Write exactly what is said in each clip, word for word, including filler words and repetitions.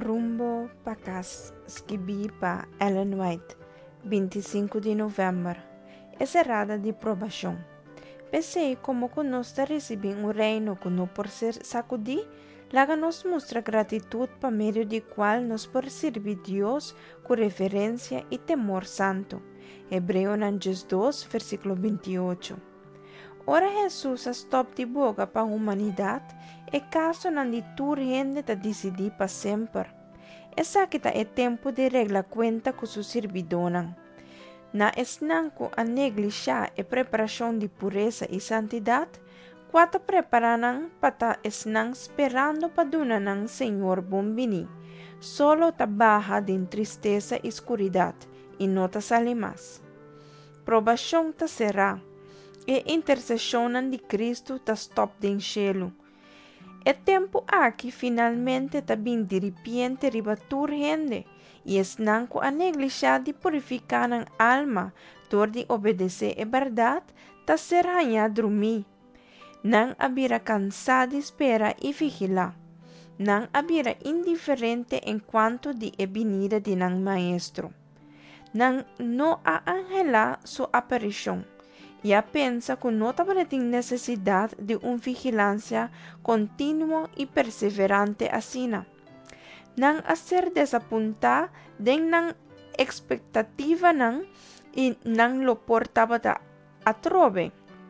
Rumbo pa casa, escrevi pa Ellen White, veinticinco de novembro. É cerrada de provação. Pensei como que nós recebemos um reino que não por ser sacudi, laga nos mostra gratitude para meio de qual nos por servir Deus com reverência e temor santo. Hebreu dois, versículo vinte e oito. Ora Jesus stop de boca para a humanidade e caso não de tur gente ta decidir para sempre. Essa que é tempo de regla conta com su servidona. Na esnanco a neglijar e preparação de pureza e santidade, quatro preparanang para esnang esperando para dunanang Senhor bombini. Solo tabaja de tristeza e escuridade e não ta sale mais. Provação ta será. E intercessão de Cristo ta stop den cielo. É tempo aqui finalmente ta bin de repente ribatur gente e esnanco a neglijar de purificar a alma dor de obedecer a verdade ta ser hanha dormir. Não abira cansado de espera e vigilar. Não abira indiferente enquanto de a venida de nan maestro. Não no a angela sua aparição. E a pensa que não tem necessidade de uma vigilância contínua e perseverante assim. Não a ser desapontada de não expectativa não e não lo portava a trove.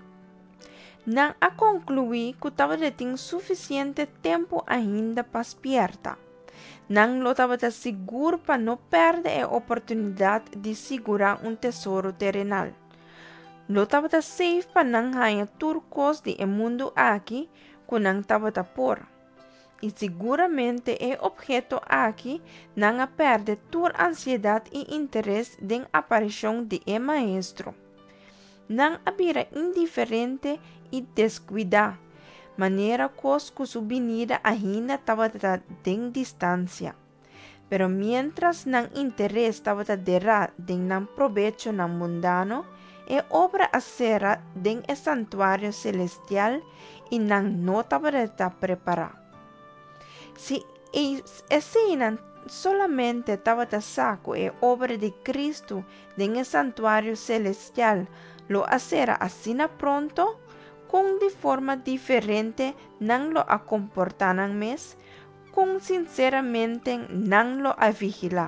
Não a concluir que estava tem suficiente tempo ainda para esperta. Não lo estava seguro para não perder a oportunidade de segurar um tesouro terrenal. Lo estava safe para não ganhar turcos de o mundo aqui que não estava por. E seguramente é objeto aqui não a perder toda ansiedade e interesse de aparição de e maestro. Não abira indiferente e descuidar, maneira que sua venida ainda estava em distância. Pero mientras não interesse estava derra de não provecho não mundano, é obra a ser de um santuário celestial e não nota para preparar. Se esse não solamente estava saco é obra de Cristo de um santuário celestial, lo hacerá assim pronto, com de forma diferente, não lo a comportaran mes, com sinceramente não lo a vigilar.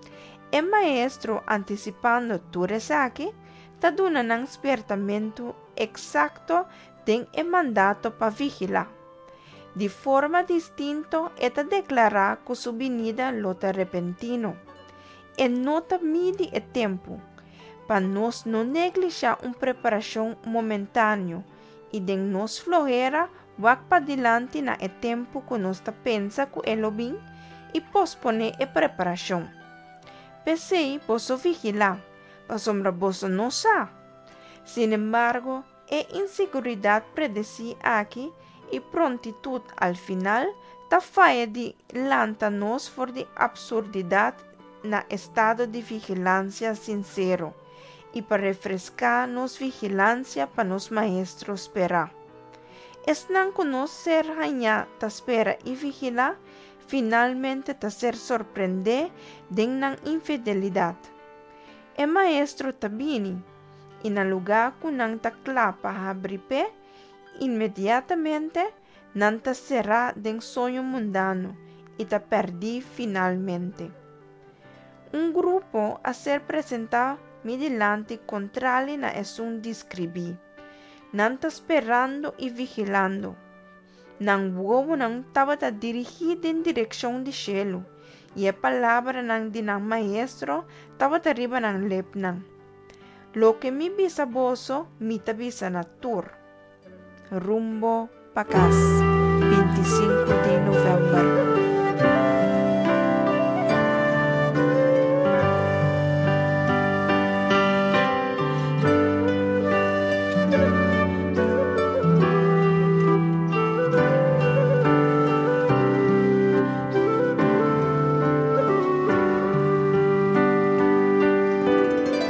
O maestro anticipando tudo aqui, ta duna ng espertamento exacto den e mandato para vigilar. De forma distinta, eta declara que su venida lota repentino. E nota mide e tempo, para nos não neglijar uma preparação momentânea e de nos flojera wak pa dilante na e tempo que nos ta pensa que elo bem e pospone e preparação. Pensei, posso vigilar. Asombra boso no sa. Sin embargo, é inseguridade predeci aqui e prontitud al final ta faia de lanta-nos for de absurdidade na estado de vigilância sincero e para refrescar nos vigilância para nos maestros esperar. Es não conocer hanha ta espera e vigilar, finalmente ta ser sorprender de nan infidelidade. E maestro tabini, e na lugar que não ta clapa abrir pé, imediatamente não ta será de sonho mundano e ta perdi finalmente. Um grupo a ser apresentado mediante contrali na es un descrevi, não ta esperando e vigilando. Não huevo não estava ta dirigido em direção de cielo, e a palavra ng dinang maestro estava arriba ng lepnang. Lo que mi bisaboso, mi tabisa na tour. Rumbo pa casa, veinticinco de novembro.